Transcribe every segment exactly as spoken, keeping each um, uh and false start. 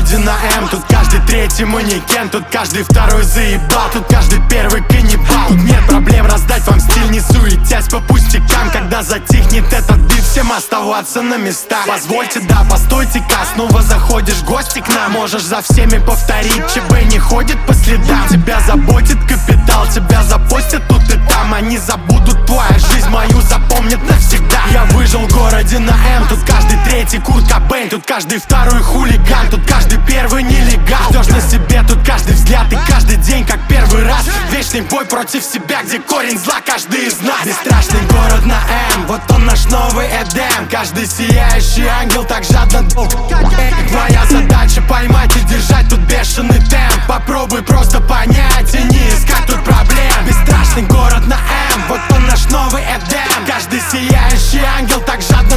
городе на М. Тут каждый третий манекен, тут каждый второй заебал, тут каждый первый каннибал. Тут нет проблем раздать вам стиль, не суетясь по пустякам. Когда затихнет этот бит, всем оставаться на местах. Позвольте, да, постойте-ка, снова заходишь в гости к нам. Можешь за всеми повторить, ЧБ не ходит по следам. Тебя заботит капитал, тебя запостят тут и там. Они забудут твою жизнь, мою запомнят навсегда. Я выжил в городе на М. Тут каждый третий Курт Кобейн, тут каждый второй хулиган, тут каждый первый нелегал. Ждешь на себе тут каждый взгляд и каждый день как первый раз. Вечный бой против себя, где корень зла каждый из нас. Бесстрашный город на М, вот он наш новый Эдем. Каждый сияющий ангел так жадно. Твоя задача поймать и держать тут бешеный темп. Попробуй просто понять и не искать тут проблем. Бесстрашный город на М, вот он наш новый Эдем. Каждый сияющий ангел так жадно.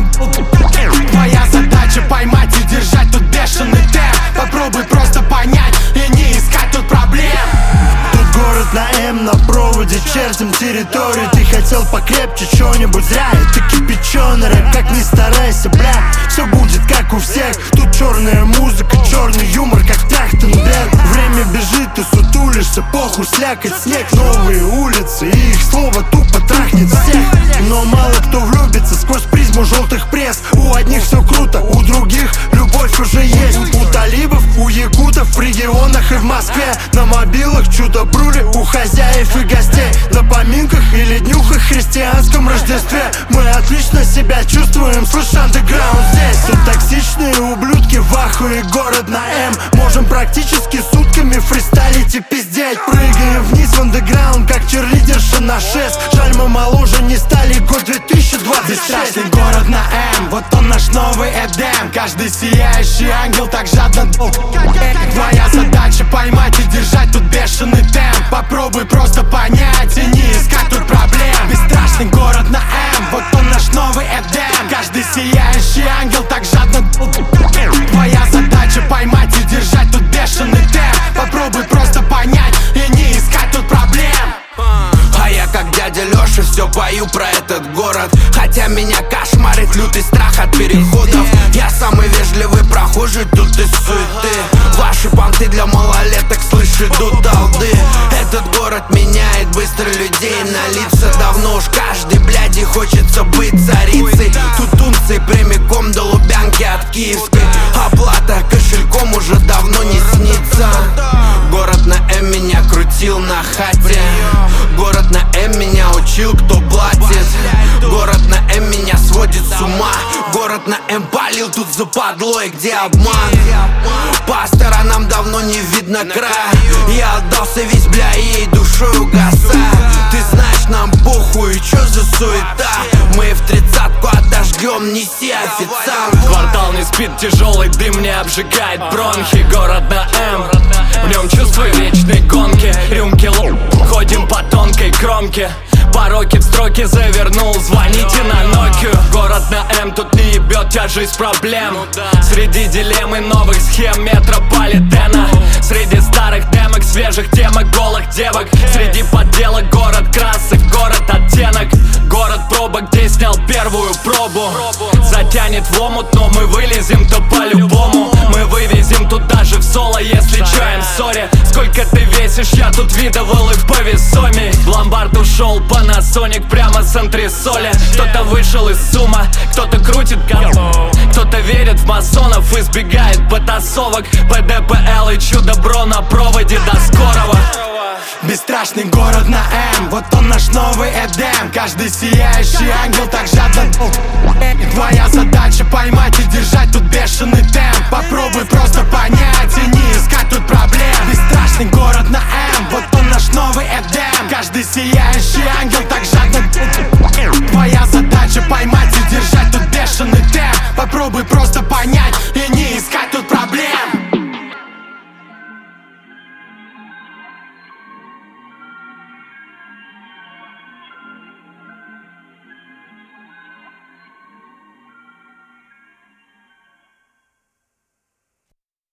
Твоя задача поймать и держать тут бешеный темп. Попробуй просто понять и не искать тут проблем. Тут город на М, на проводе чертим территорию. Ты хотел покрепче чё-нибудь, зря это кипяченый рэп. Как ни старайся, бля, все будет как у всех. Тут черная музыка, черный юмор, как Трахтенберг. Время бежит, ты сутулишься, похуй, слякоть, снег. Новые улицы, и их слово тупо трахнет всех. Но мало кто влюбится сквозь призму желтых пресс. У одних все круто, у других любовь уже есть. У талибов, у якутов, в регионах и в Москве. На мобилах чудо-брули у хозяев и гостей. На поминках или днюхах христианском Рождестве. Мы отлично себя чувствуем, слышь, андеграунд здесь. Тут токсичные ублюдки в ахуе, город на М. Можем практически сутками фристайлить и пиздеть. Прыгаем вниз в андеграунд, как черлидерша на шест. Жаль, мы моложе не стали, год две тысячи двадцать шесть. Бесстрашный город на М, вот он наш новый Эдем. Каждый сияющий ангел так жадно. Твоя задача поймать и держать тут бешеный темп. Попробуй просто понять и не искать тут проблем. Бесстрашный город на М, вот он наш новый Эдем. Каждый сияющий ангел так жадно. Твоя задача поймать и держать тут бешеный темп. Попробуй просто понять и не искать тут проблем. А я как дядя Лёша все пою про этот город. Хотя меня кошмарит лютый страх от переходов. Я самый вежливый прохожий тут из суеты. Ваши банты для малолеток, слышь, идут алды. Этот город меняет быстро людей на лица. Давно уж каждый, бляди, хочется быть царицей. Тут унции прямиком до Лубянки от Киевской. Оплата кошельком уже давно не снится. Город на М меня крутил на хате. Город на М меня учил, кто платит. Город на М меня сводит с ума. Город на М палил тут западло, и где обман. По сторонам давно не видно края. Я отдался весь, бля, ей душой угасая. Ты знаешь, нам похуй, чё за суета. Мы в тридцатку отожгем, неси, официант. Квартал не спит, тяжелый дым не обжигает бронхи. Город на М, в нем чувство вечной гонки. Рюмки лоб, ходим по тонкой кромке. Пороки в строки завернул, звоните на Нокию. Город на М, тут не ебет тяжесть проблем. Среди дилеммы новых схем метрополитена. Среди старых демок, свежих темок, голых девок. Среди подделок город красок, город оттенок. Город пробок, где снял первую пробу. Затянет в омут, но мы вылезем то по-любому. Мы вывезем тут даже в соло, если чё, I'm sorry. Сколько ты весишь, я тут видывал и повесомей. В ломбард ушел Panasonic прямо с антресоли. Кто-то вышел из сумма, кто-то крутит говно. Кто-то верит в масонов, избегает потасовок. ПДПЛ и чудо-бро на проводе, до скорого. Бесстрашный город на М, вот он наш новый Эдем. Каждый сияющий ангел так жадно. Твоя задача поймать и держать тут бешеный темп. Попробуй просто понять и не искать тут проблем. Бесстрашный город на М, вот он наш новый Эдем. Каждый сияющий